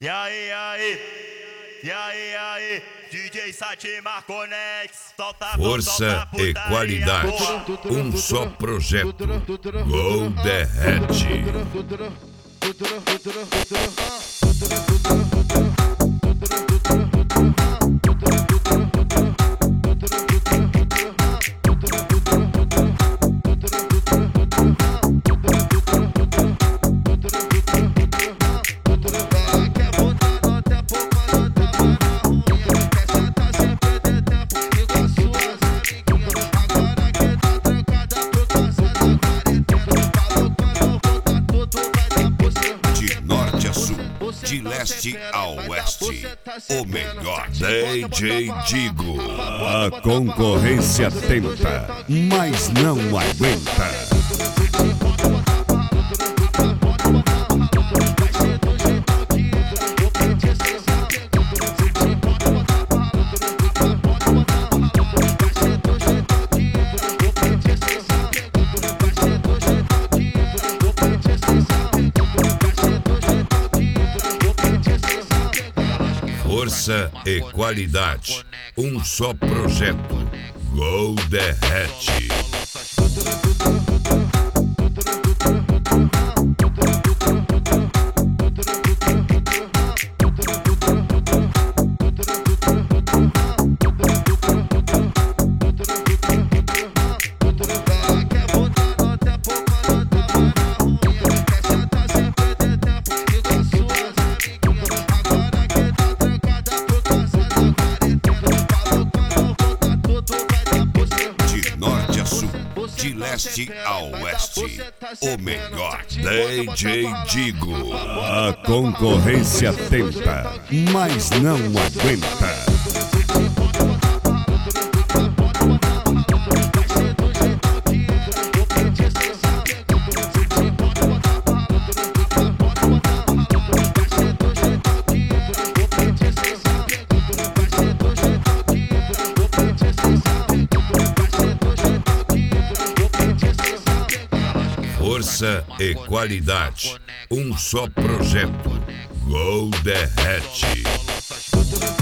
E aí, DJ Sati Marconex, solta Força e qualidade, um só projeto, Gol Derrete. De leste a oeste, o melhor DJ Digo. A concorrência tenta, mas não aguenta. Força e qualidade, um só projeto, Gol Derrete. De leste a oeste, o melhor DJ Digo. A concorrência tenta, mas não aguenta. Força e qualidade, um só projeto, Gol Derrete.